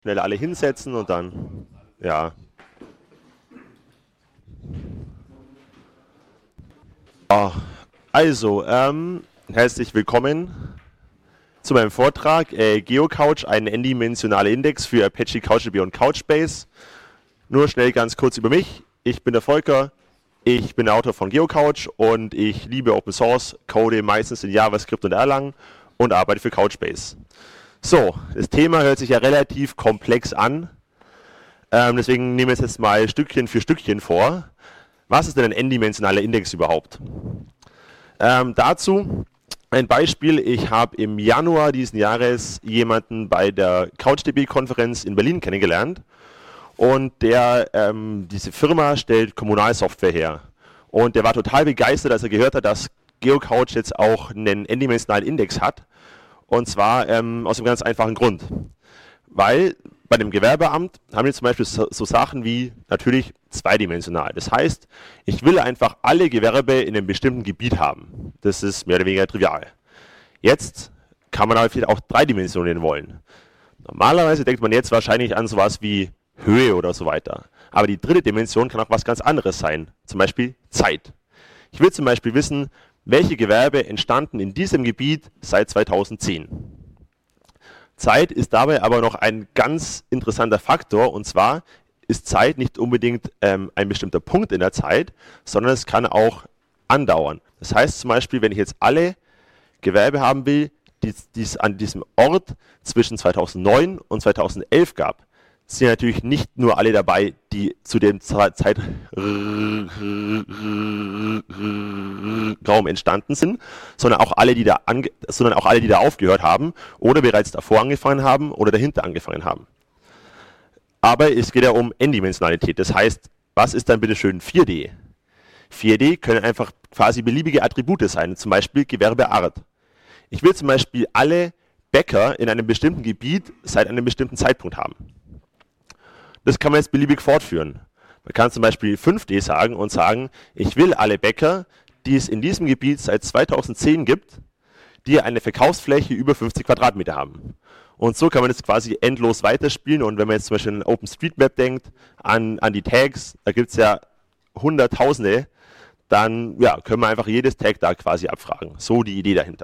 Schnell alle hinsetzen und dann, ja. Also, herzlich willkommen zu meinem Vortrag GeoCouch, ein n-dimensionaler Index für Apache CouchDB und Couchbase. Nur schnell ganz kurz über mich. Ich bin der Volker, ich bin der Autor von GeoCouch und ich liebe Open Source, code meistens in JavaScript und Erlang und arbeite für Couchbase. So, das Thema hört sich ja relativ komplex an, deswegen nehmen wir es jetzt mal Stückchen für Stückchen vor. Was ist denn ein n-dimensionaler Index überhaupt? Dazu ein Beispiel. Ich habe im Januar diesen Jahres jemanden bei der CouchDB-Konferenz in Berlin kennengelernt und diese Firma stellt Kommunalsoftware her. Und der war total begeistert, als er gehört hat, dass GeoCouch jetzt auch einen n-dimensionalen Index hat. Und zwar aus einem ganz einfachen Grund. Weil bei dem Gewerbeamt haben wir zum Beispiel so Sachen wie natürlich zweidimensional. Das heißt, ich will einfach alle Gewerbe in einem bestimmten Gebiet haben. Das ist mehr oder weniger trivial. Jetzt kann man aber vielleicht auch 3 Dimensionen wollen. Normalerweise denkt man jetzt wahrscheinlich an sowas wie Höhe oder so weiter. Aber die 3. Dimension kann auch was ganz anderes sein. Zum Beispiel Zeit. Ich will zum Beispiel wissen, welche Gewerbe entstanden in diesem Gebiet seit 2010. Zeit ist dabei aber noch ein ganz interessanter Faktor, und zwar ist Zeit nicht unbedingt ein bestimmter Punkt in der Zeit, sondern es kann auch andauern. Das heißt zum Beispiel, wenn ich jetzt alle Gewerbe haben will, die es an diesem Ort zwischen 2009 und 2011 gab, sind natürlich nicht nur alle dabei, die zu dem Zeitraum entstanden sind, sondern auch alle, die da aufgehört haben oder bereits davor angefangen haben oder dahinter angefangen haben. Aber es geht ja um n-Dimensionalität. Das heißt, was ist dann bitte schön 4D? 4D können einfach quasi beliebige Attribute sein, zum Beispiel Gewerbeart. Ich will zum Beispiel alle Bäcker in einem bestimmten Gebiet seit einem bestimmten Zeitpunkt haben. Das kann man jetzt beliebig fortführen. Man kann zum Beispiel 5D sagen und sagen, ich will alle Bäcker, die es in diesem Gebiet seit 2010 gibt, die eine Verkaufsfläche über 50 Quadratmeter haben. Und so kann man das quasi endlos weiterspielen. Und wenn man jetzt zum Beispiel an OpenStreetMap denkt, an die Tags, da gibt es ja Hunderttausende, dann ja, können wir einfach jedes Tag da quasi abfragen. So die Idee dahinter.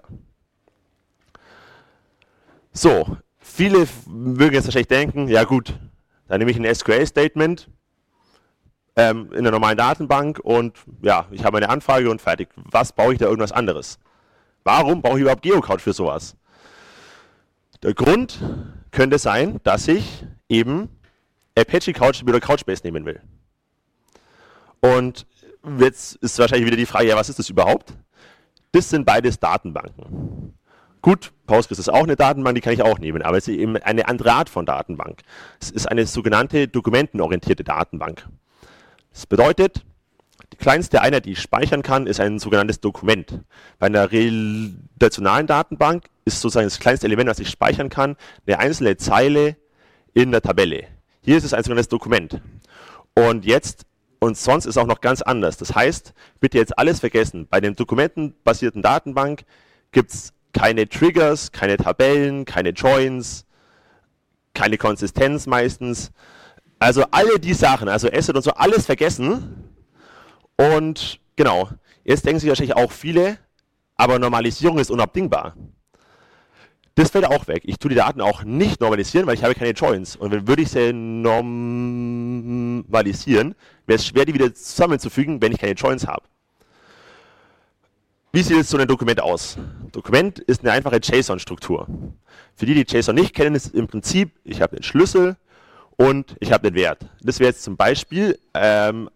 So, viele mögen jetzt wahrscheinlich denken, ja gut, dann nehme ich ein SQL-Statement in der normalen Datenbank und ja, ich habe eine Anfrage und fertig. Was brauche ich da irgendwas anderes? Warum brauche ich überhaupt GeoCouch für sowas? Der Grund könnte sein, dass ich eben Apache CouchDB oder Couchbase nehmen will. Und jetzt ist wahrscheinlich wieder die Frage, ja, was ist das überhaupt? Das sind beides Datenbanken. Gut, Postgres ist auch eine Datenbank, die kann ich auch nehmen, aber es ist eben eine andere Art von Datenbank. Es ist eine sogenannte dokumentenorientierte Datenbank. Das bedeutet, die kleinste Einheit, die ich speichern kann, ist ein sogenanntes Dokument. Bei einer relationalen Datenbank ist sozusagen das kleinste Element, das ich speichern kann, eine einzelne Zeile in der Tabelle. Hier ist es ein sogenanntes Dokument. Und sonst ist auch noch ganz anders. Das heißt, bitte jetzt alles vergessen. Bei der dokumentenbasierten Datenbank gibt es keine Triggers, keine Tabellen, keine Joins, keine Konsistenz meistens. Also alle die Sachen, also Asset und so, alles vergessen. Und genau, jetzt denken sich wahrscheinlich auch viele, aber Normalisierung ist unabdingbar. Das fällt auch weg. Ich tue die Daten auch nicht normalisieren, weil ich habe keine Joins. Und wenn würde ich sie normalisieren, wäre es schwer, die wieder zusammenzufügen, wenn ich keine Joins habe. Wie sieht jetzt so ein Dokument aus? Dokument ist eine einfache JSON-Struktur. Für die JSON nicht kennen, ist im Prinzip, ich habe einen Schlüssel und ich habe einen Wert. Das wäre jetzt zum Beispiel ein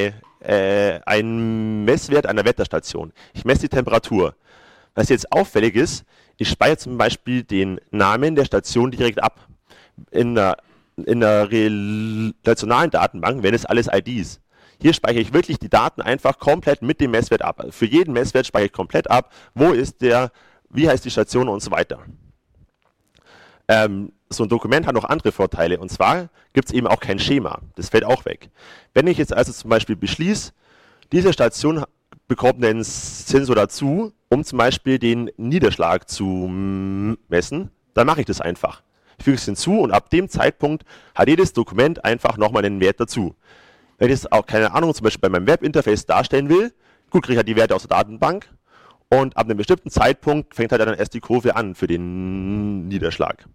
Messwert einer Wetterstation. Ich messe die Temperatur. Was jetzt auffällig ist, ich speichere zum Beispiel den Namen der Station direkt ab. In einer relationalen Datenbank wären es alles IDs. Hier speichere ich wirklich die Daten einfach komplett mit dem Messwert ab. Für jeden Messwert speichere ich komplett ab, wo ist der, wie heißt die Station und so weiter. So ein Dokument hat noch andere Vorteile, und zwar gibt es eben auch kein Schema. Das fällt auch weg. Wenn ich jetzt also zum Beispiel beschließe, diese Station bekommt einen Sensor dazu, um zum Beispiel den Niederschlag zu messen, dann mache ich das einfach. ich füge es hinzu und ab dem Zeitpunkt hat jedes Dokument einfach nochmal einen Wert dazu. Wenn ich es auch, keine Ahnung, zum Beispiel bei meinem Webinterface darstellen will, gut, kriege ich halt die Werte aus der Datenbank und ab einem bestimmten Zeitpunkt fängt halt dann erst die Kurve an für den Niederschlag.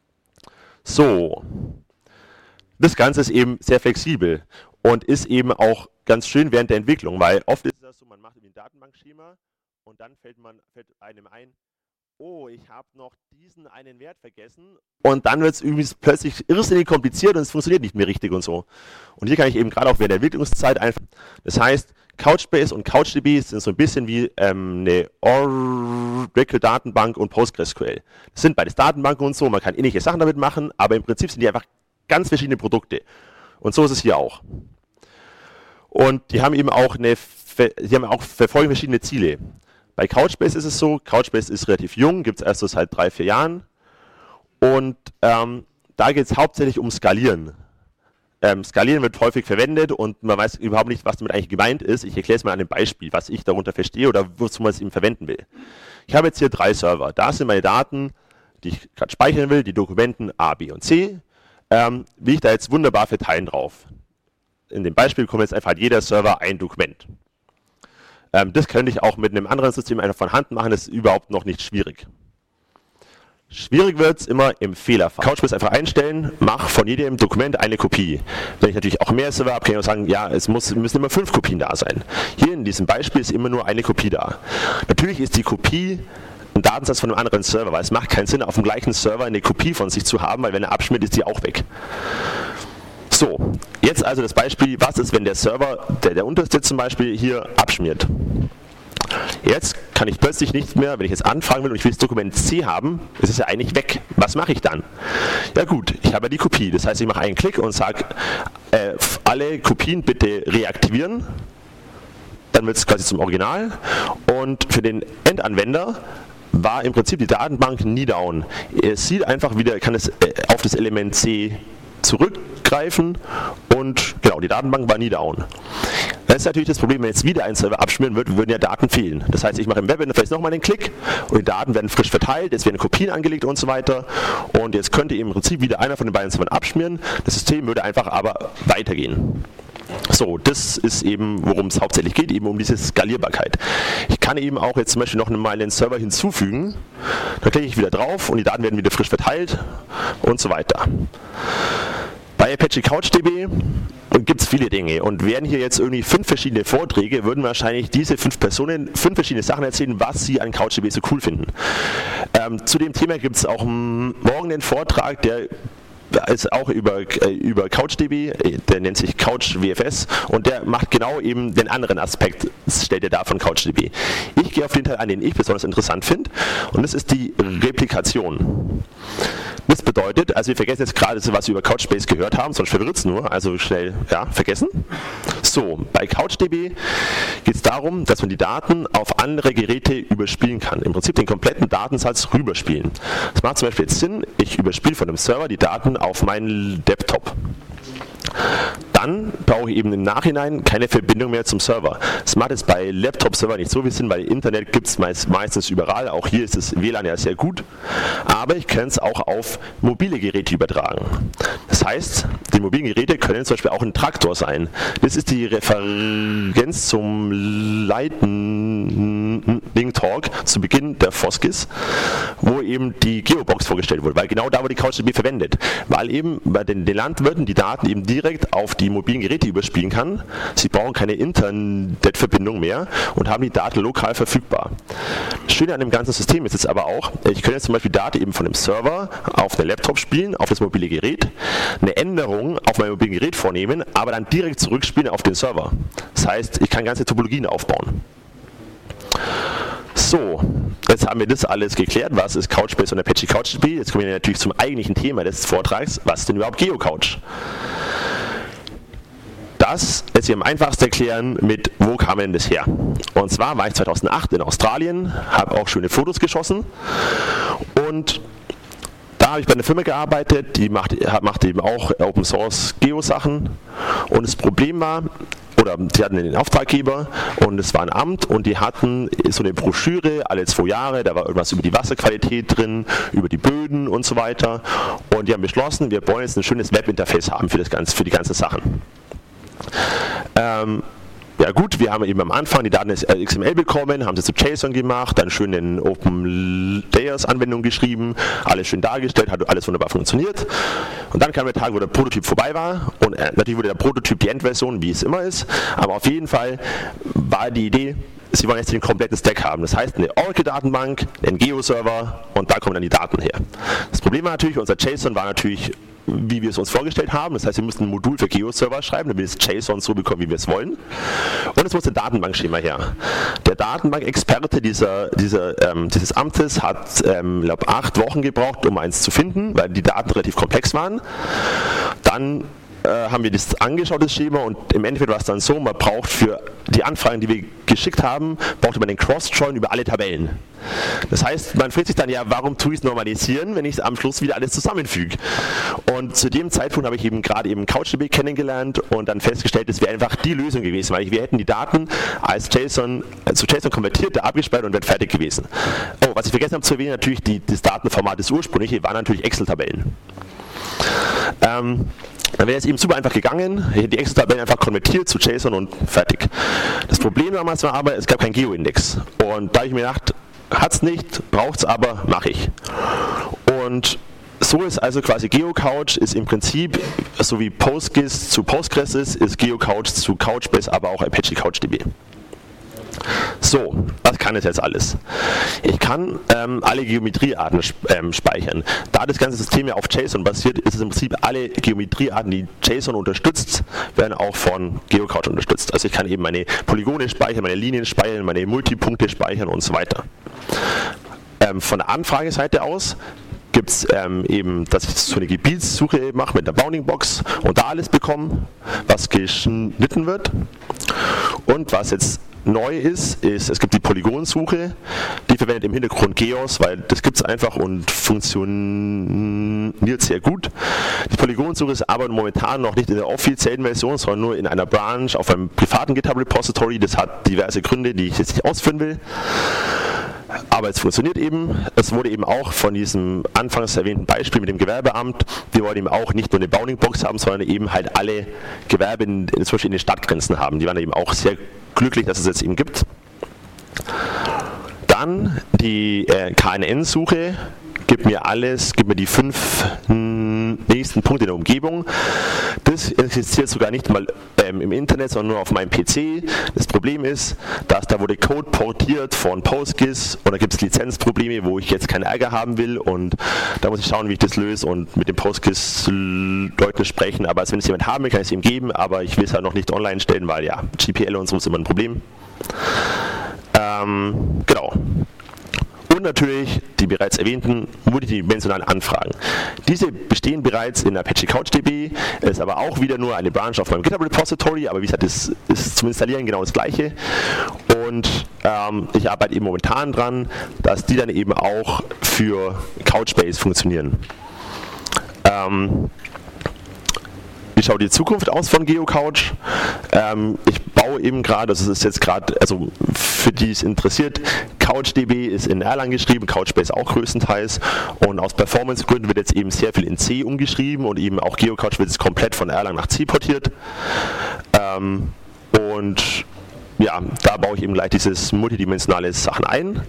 So, das Ganze ist eben sehr flexibel und ist eben auch ganz schön während der Entwicklung, weil oft ist das so, man macht ein Datenbankschema und dann fällt einem ein, oh, ich habe noch diesen einen Wert vergessen und dann wird es irgendwie plötzlich irrsinnig kompliziert und es funktioniert nicht mehr richtig und so. Und hier kann ich eben gerade auch während der Entwicklungszeit einfach, das heißt, Couchbase und CouchDB sind so ein bisschen wie eine Oracle-Datenbank und PostgreSQL. Das sind beides Datenbanken und so, man kann ähnliche Sachen damit machen, aber im Prinzip sind die einfach ganz verschiedene Produkte. Und so ist es hier auch. Und die haben eben auch verfolgen verschiedene Ziele. Bei Couchbase ist es so, Couchbase ist relativ jung, gibt es erst so seit 3-4 Jahren. Und da geht es hauptsächlich um Skalieren. Skalieren wird häufig verwendet und man weiß überhaupt nicht, was damit eigentlich gemeint ist. Ich erkläre es mal an einem Beispiel, was ich darunter verstehe oder wozu man es eben verwenden will. Ich habe jetzt hier 3 Server. Da sind meine Daten, die ich gerade speichern will, die Dokumenten A, B und C. Will ich da jetzt wunderbar verteilen drauf. In dem Beispiel bekommt jetzt einfach jeder Server ein Dokument. Das könnte ich auch mit einem anderen System einfach von Hand machen, das ist überhaupt noch nicht schwierig. Schwierig wird es immer im Fehlerfall. Couchbase einfach einstellen, mach von jedem Dokument eine Kopie. Wenn ich natürlich auch mehr Server habe, kann ich auch sagen, ja, es müssen immer 5 Kopien da sein. Hier in diesem Beispiel ist immer nur eine Kopie da. Natürlich ist die Kopie ein Datensatz von einem anderen Server, weil es macht keinen Sinn, auf dem gleichen Server eine Kopie von sich zu haben, weil wenn er abschmiert, ist die auch weg. So, jetzt also das Beispiel, was ist, wenn der Server, der unterste zum Beispiel, hier abschmiert. Jetzt kann ich plötzlich nicht mehr, wenn ich jetzt anfangen will und ich will das Dokument C haben, ist es ja eigentlich weg. Was mache ich dann? Ja gut, ich habe die Kopie. Das heißt, ich mache einen Klick und sage, alle Kopien bitte reaktivieren. Dann wird es quasi zum Original. Und für den Endanwender war im Prinzip die Datenbank nie down. Er sieht einfach wieder, kann es auf das Element C zurückgreifen und genau, die Datenbank war nie down. Das ist natürlich das Problem, wenn jetzt wieder ein Server abschmieren wird, würden ja Daten fehlen. Das heißt, ich mache im Webinterface nochmal den Klick und die Daten werden frisch verteilt, es werden Kopien angelegt und so weiter und jetzt könnte im Prinzip wieder einer von den beiden Servern abschmieren, das System würde einfach aber weitergehen. So, das ist eben, worum es hauptsächlich geht, eben um diese Skalierbarkeit. Ich kann eben auch jetzt zum Beispiel noch mal einen Server hinzufügen, dann klicke ich wieder drauf und die Daten werden wieder frisch verteilt und so weiter. Bei Apache CouchDB gibt es viele Dinge und wären hier jetzt irgendwie 5 verschiedene Vorträge, würden wahrscheinlich diese 5 Personen 5 verschiedene Sachen erzählen, was sie an CouchDB so cool finden. Zu dem Thema gibt es auch morgen einen Vortrag, der ist auch über CouchDB, der nennt sich CouchWFS und der macht genau eben den anderen Aspekt, stellt er dar von CouchDB. Ich gehe auf den Teil an, den ich besonders interessant finde und das ist die Replikation. Das bedeutet, also wir vergessen jetzt gerade, was wir über Couchbase gehört haben, sonst verwirrt es nur, also schnell, ja, vergessen. So, bei CouchDB geht es darum, dass man die Daten auf andere Geräte überspielen kann. Im Prinzip den kompletten Datensatz rüberspielen. Das macht zum Beispiel jetzt Sinn, ich überspiele von dem Server die Daten auf meinen Laptop. Dann brauche ich eben im Nachhinein keine Verbindung mehr zum Server. Das macht es bei Laptop-Server nicht so viel Sinn, weil Internet gibt es meistens überall. Auch hier ist das WLAN ja sehr gut. Aber ich kann es auch auf mobile Geräte übertragen. Das heißt, die mobilen Geräte können zum Beispiel auch ein Traktor sein. Das ist die Referenz zum Lightning Talk zu Beginn der Foskis, wo eben die Geobox vorgestellt wurde. Weil genau da wurde die CouchDB verwendet. Weil eben bei den Landwirten die Daten eben direkt auf die mobilen Geräte überspielen kann. Sie brauchen keine Internetverbindung mehr und haben die Daten lokal verfügbar. Das Schöne an dem ganzen System ist jetzt aber auch, ich kann jetzt zum Beispiel Daten eben von dem Server auf den Laptop spielen, auf das mobile Gerät, eine Änderung auf meinem mobilen Gerät vornehmen, aber dann direkt zurückspielen auf den Server. Das heißt, ich kann ganze Topologien aufbauen. So, jetzt haben wir das alles geklärt. Was ist Couchbase und Apache CouchDB? Jetzt kommen wir natürlich zum eigentlichen Thema des Vortrags. Was ist denn überhaupt GeoCouch? Das lässt sich am einfachsten erklären mit, wo kam denn das her? Und zwar war ich 2008 in Australien, habe auch schöne Fotos geschossen und da habe ich bei einer Firma gearbeitet, die macht eben auch Open Source Geo-Sachen und das Problem war, oder die hatten den Auftraggeber und es war ein Amt und die hatten so eine Broschüre alle 2 Jahre, da war irgendwas über die Wasserqualität drin, über die Böden und so weiter und die haben beschlossen, wir wollen jetzt ein schönes Webinterface haben für die ganzen Sachen. Ja gut, wir haben eben am Anfang die Daten als XML bekommen, haben sie zu JSON gemacht, dann schön in Open Layers Anwendung geschrieben, alles schön dargestellt, hat alles wunderbar funktioniert. Und dann kam der Tag, wo der Prototyp vorbei war und natürlich wurde der Prototyp die Endversion, wie es immer ist, aber auf jeden Fall war die Idee, sie wollen jetzt den kompletten Stack haben. Das heißt, eine Oracle-Datenbank, einen Geo-Server und da kommen dann die Daten her. Das Problem war natürlich, unser JSON war natürlich, wie wir es uns vorgestellt haben. Das heißt, wir mussten ein Modul für Geo-Server schreiben, damit wir das JSON so bekommen, wie wir es wollen. Und es muss ein Datenbankschema her. Der Datenbankexperte dieses Amtes hat, glaube 8 Wochen gebraucht, um eins zu finden, weil die Daten relativ komplex waren. Dann haben wir das angeschaut, das Schema, und im Endeffekt war es dann so, man braucht für die Anfragen, die wir geschickt haben, brauchte man den Cross-Join über alle Tabellen. Das heißt, man fragt sich dann, ja, warum tue ich es normalisieren, wenn ich es am Schluss wieder alles zusammenfüge? Und zu dem Zeitpunkt habe ich eben gerade CouchDB kennengelernt und dann festgestellt, es wäre einfach die Lösung gewesen, weil wir hätten die Daten als JSON zu JSON konvertiert, da abgespeichert und wären fertig gewesen. Oh, was ich vergessen habe zu erwähnen, natürlich das Datenformat, das ursprüngliche, waren natürlich Excel-Tabellen. Dann wäre es eben super einfach gegangen, ich hätte die Excel-Tabellen einfach konvertiert zu JSON und fertig. Das Problem damals war aber, es gab keinen Geo-Index. Und da habe ich mir gedacht, hat es nicht, braucht es aber, mache ich. Und so ist also quasi GeoCouch ist im Prinzip, so wie PostGIS zu Postgres ist GeoCouch zu Couchbase, aber auch Apache CouchDB. So, was kann es jetzt alles? Ich kann alle Geometriearten speichern. Da das ganze System ja auf JSON basiert, ist es im Prinzip alle Geometriearten, die JSON unterstützt, werden auch von GeoCouch unterstützt. Also ich kann eben meine Polygone speichern, meine Linien speichern, meine Multipunkte speichern und so weiter. Von der Anfrageseite aus gibt es eben, dass ich so eine Gebietssuche mache mit der Bounding Box und da alles bekomme, was geschnitten wird. Und was jetzt neu ist, es gibt die Polygonsuche, die verwendet im Hintergrund Geos, weil das gibt es einfach und funktioniert sehr gut. Die Polygonsuche ist aber momentan noch nicht in der offiziellen Version, sondern nur in einer Branch auf einem privaten GitHub-Repository. Das hat diverse Gründe, die ich jetzt nicht ausführen will. Aber es funktioniert eben. Es wurde eben auch von diesem anfangs erwähnten Beispiel mit dem Gewerbeamt, die wollen eben auch nicht nur eine Bounding-Box haben, sondern eben halt alle Gewerbe zum Beispiel in den Stadtgrenzen haben. Die waren eben auch sehr glücklich, dass es jetzt eben gibt. Dann die KNN-Suche gibt mir die 5 nächsten Punkte in der Umgebung. Das existiert sogar nicht mal im Internet, sondern nur auf meinem PC. Das Problem ist, dass da wurde Code portiert von PostGIS und da gibt es Lizenzprobleme, wo ich jetzt keinen Ärger haben will und da muss ich schauen, wie ich das löse und mit den PostGIS-Leuten sprechen. Aber wenn es jemand haben will, kann ich es ihm geben, aber ich will es halt noch nicht online stellen, weil ja, GPL und so ist immer ein Problem. Genau. Und natürlich die bereits erwähnten multidimensionalen Anfragen. Diese bestehen bereits in Apache CouchDB, ist aber auch wieder nur eine Branch auf meinem GitHub Repository, aber wie gesagt, das ist zum Installieren genau das gleiche. Und ich arbeite eben momentan dran, dass die dann eben auch für Couchbase funktionieren. Wie schaut die Zukunft aus von GeoCouch? Ich baue eben gerade, das ist jetzt gerade, also für die es interessiert, CouchDB ist in Erlang geschrieben, Couchbase auch größtenteils und aus Performance-Gründen wird jetzt eben sehr viel in C umgeschrieben und eben auch GeoCouch wird jetzt komplett von Erlang nach C portiert. Und ja, da baue ich eben gleich dieses multidimensionale Sachen ein.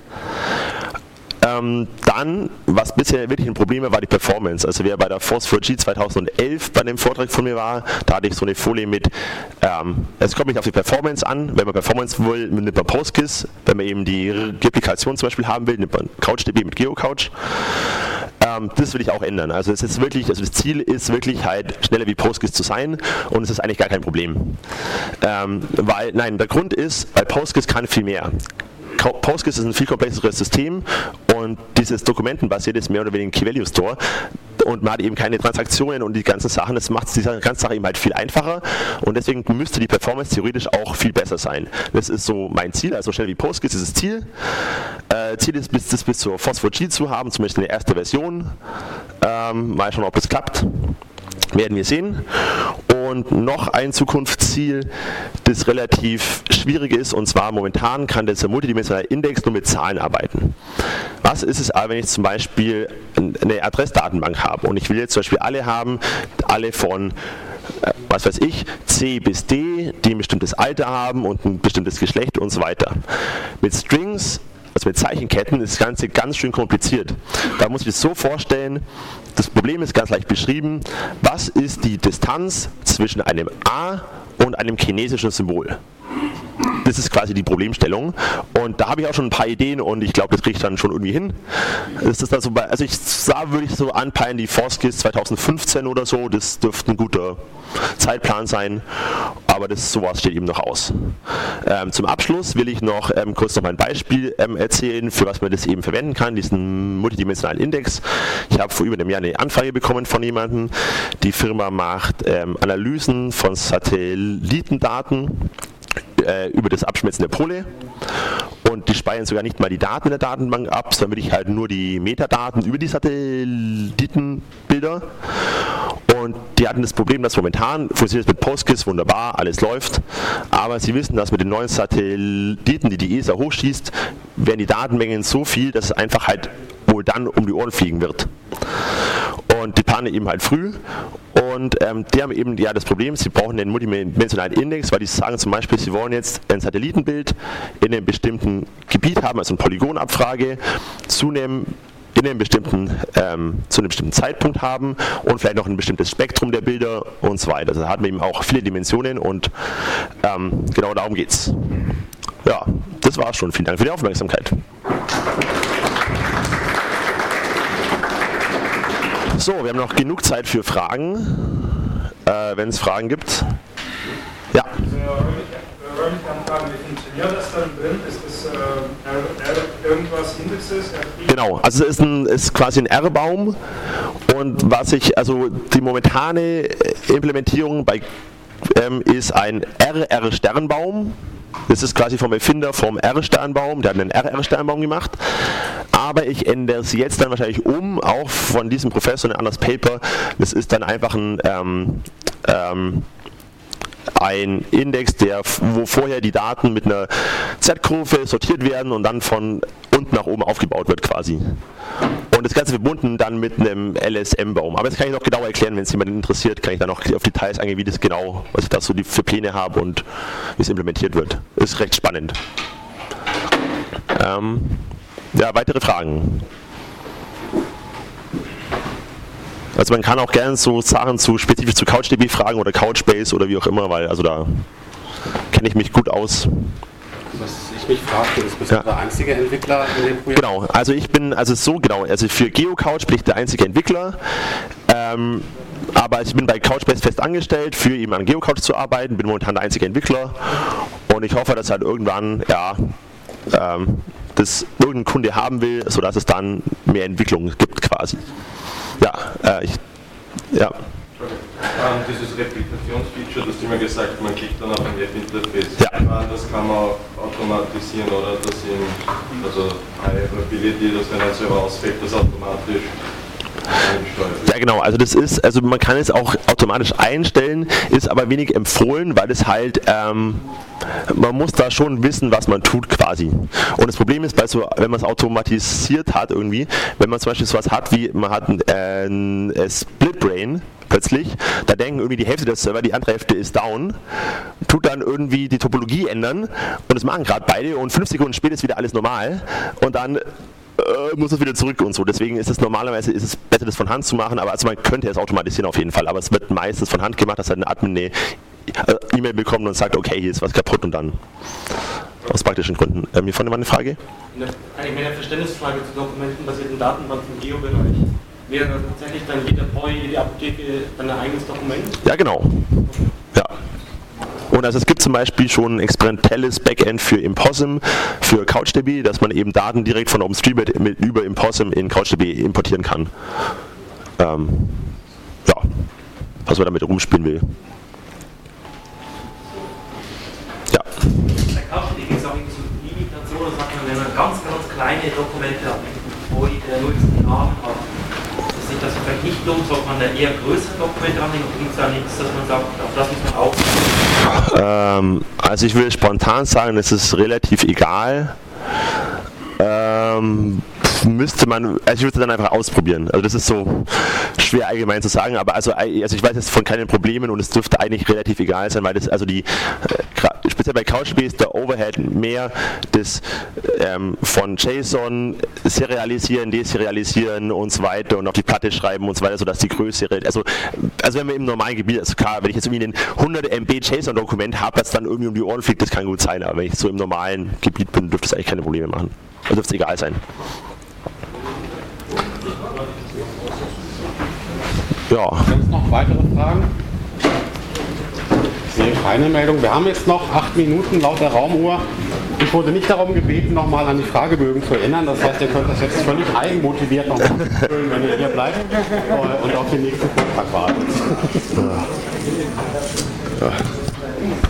Dann, was bisher wirklich ein Problem war die Performance. Also wer bei der Force4G 2011 bei dem Vortrag von mir war, da hatte ich so eine Folie mit, es kommt nicht auf die Performance an, wenn man Performance will, nimmt man PostGIS, wenn man eben die Replikation zum Beispiel haben will, nimmt man CouchDB mit GeoCouch. Das will ich auch ändern. Also es ist wirklich, also das Ziel ist wirklich halt schneller wie PostGIS zu sein und es ist eigentlich gar kein Problem. Der Grund ist, weil PostGIS kann viel mehr. PostGIS ist ein viel komplexeres System und dieses dokumentenbasiert ist mehr oder weniger ein Key-Value Store und man hat eben keine Transaktionen und die ganzen Sachen, das macht diese ganze Sache eben halt viel einfacher und deswegen müsste die Performance theoretisch auch viel besser sein. Das ist so mein Ziel, also schnell wie PostGIS ist das Ziel. Ziel ist, bis zur Force4G zu haben, zumindest eine erste Version. Mal schauen, ob das klappt. Werden wir sehen. Und noch ein Zukunftsziel, das relativ schwierig ist, und zwar momentan kann dieser multidimensionale Index nur mit Zahlen arbeiten. Was ist es aber, wenn ich zum Beispiel eine Adressdatenbank habe und ich will jetzt zum Beispiel alle haben, alle von was weiß ich, C bis D, die ein bestimmtes Alter haben und ein bestimmtes Geschlecht und so weiter. Mit Strings, also mit Zeichenketten, ist das Ganze ganz schön kompliziert. Da muss ich es so vorstellen, das Problem ist ganz leicht beschrieben, was ist die Distanz zwischen einem A und einem chinesischen Symbol? Das ist quasi die Problemstellung und da habe ich auch schon ein paar Ideen und ich glaube, das kriege ich dann schon irgendwie hin. Das ist also also würde ich so anpeilen, die FOSGIS 2015 oder so, das dürfte ein guter Zeitplan sein, aber sowas steht eben noch aus. Zum Abschluss will ich noch kurz noch mal ein Beispiel erzählen, für was man das eben verwenden kann, diesen multidimensionalen Index. Ich habe vor über einem Jahr eine Anfrage bekommen von jemandem. Die Firma macht Analysen von Satellitendaten über das Abschmelzen der Pole und die speichern sogar nicht mal die Daten in der Datenbank ab, sondern wirklich halt nur die Metadaten über die Satellitenbilder. Und die hatten das Problem, dass momentan funktioniert es mit PostGIS wunderbar, alles läuft, aber sie wissen, dass mit den neuen Satelliten, die die ESA hochschießt, werden die Datenmengen so viel, dass es einfach halt wohl dann um die Ohren fliegen wird. Und die planen eben halt früh und die haben eben das Problem, sie brauchen einen multidimensionalen Index, weil die sagen zum Beispiel, sie wollen jetzt ein Satellitenbild in einem bestimmten Gebiet haben, also eine Polygonabfrage, zu einem bestimmten Zeitpunkt haben und vielleicht noch ein bestimmtes Spektrum der Bilder und so weiter. Also da hat man eben auch viele Dimensionen und genau darum geht's. Ja, das war's schon. Vielen Dank für die Aufmerksamkeit. So, wir haben noch genug Zeit für Fragen, wenn es Fragen gibt. Ja. Wie funktioniert das dann drin? Ist das irgendwas Indexes? Genau, also es ist quasi ein R-Baum und die momentane Implementierung ist ein RR-Sternbaum. Das ist quasi vom Erfinder vom R-Sternbaum, der hat einen RR-Sternbaum gemacht. Aber ich ändere es jetzt dann wahrscheinlich auch von diesem Professor in ein anderes Paper. Das ist dann einfach ein Index, wo vorher die Daten mit einer Z-Kurve sortiert werden und dann von unten nach oben aufgebaut wird quasi. Und das Ganze verbunden dann mit einem LSM-Baum. Aber das kann ich noch genauer erklären, wenn es jemanden interessiert, kann ich dann noch auf Details eingehen, wie das genau, was ich da so für Pläne habe und wie es implementiert wird. Ist recht spannend. Weitere Fragen? Also man kann auch gerne so Sachen spezifisch zu CouchDB fragen oder Couchbase oder wie auch immer, weil da kenne ich mich gut aus. Was ich mich frage, bist du der einzige Entwickler in dem Projekt? Genau, also für GeoCouch bin ich der einzige Entwickler, aber ich bin bei Couchbase fest angestellt, für eben an GeoCouch zu arbeiten, bin momentan der einzige Entwickler und ich hoffe, dass halt irgendwann, das irgendein Kunde haben will, sodass es dann mehr Entwicklung gibt quasi. Dieses Replikationsfeature, das immer gesagt, man klickt dann auf ein Webinterface. Ja. Das kann man auch automatisieren oder High Availability, dass wenn ein Server ausfällt, das automatisch einsteuert. Ja genau, man kann es auch automatisch einstellen, ist aber wenig empfohlen, weil es halt, man muss da schon wissen, was man tut quasi. Und das Problem ist, wenn man es automatisiert hat irgendwie, wenn man zum Beispiel sowas hat wie, man hat ein Split-Brain, plötzlich, da denken irgendwie die Hälfte der Server, die andere Hälfte ist down, tut dann irgendwie die Topologie ändern und das machen gerade beide und 5 Sekunden später ist wieder alles normal und dann muss es wieder zurück und so. Deswegen ist es normalerweise besser, das von Hand zu machen, aber man könnte es automatisieren auf jeden Fall, aber es wird meistens von Hand gemacht, dass halt ein Admin eine E-Mail bekommt und sagt, okay, hier ist was kaputt und dann aus praktischen Gründen. Hier vorne mal eine Frage? Eine Verständnisfrage zu dokumentenbasierten Datenbank im Geo-Bereich. Wäre tatsächlich dann jeder Boy, jede Apotheke dann ein eigenes Dokument? Ja, genau. Ja. Und es gibt zum Beispiel schon ein experimentelles Backend für Impossum, für CouchDB, dass man eben Daten direkt von OpenStreetMap über Impossum in CouchDB importieren kann. Was man damit rumspielen will. Ja. Bei CouchDB gibt es auch so Limitationen, sagt man, wenn man ganz kleine Dokumente hat, wo der nur diesen Namen hat. sich das vielleicht nicht lohnt, sollte man da eher größere Dokumente anlegen und gibt es da nichts, dass man sagt, auf das muss man auch. Also ich will spontan sagen, es ist relativ egal. Müsste man, also ich würde es dann einfach ausprobieren. Also das ist so schwer allgemein zu sagen, aber also ich weiß jetzt von keinen Problemen und es dürfte eigentlich relativ egal sein, weil das also speziell bei Couchbase ist der Overhead mehr das von JSON serialisieren, deserialisieren und so weiter und auf die Platte schreiben und so weiter, sodass die Größe, also wenn wir im normalen Gebiet, also klar, wenn ich jetzt irgendwie ein 100 MB JSON-Dokument habe, das dann irgendwie um die Ohren fliegt, das kann gut sein, aber wenn ich so im normalen Gebiet bin, dürfte es eigentlich keine Probleme machen. Also dürfte es egal sein. Ja. Gibt es noch weitere Fragen? Ich sehe keine Meldung. Wir haben jetzt noch 8 Minuten laut der Raumuhr. Ich wurde nicht darum gebeten, nochmal an die Fragebögen zu erinnern. Das heißt, ihr könnt das jetzt völlig eigenmotiviert noch ausfüllen, wenn ihr hier bleibt und auf den nächsten Vortrag wartet. Ja.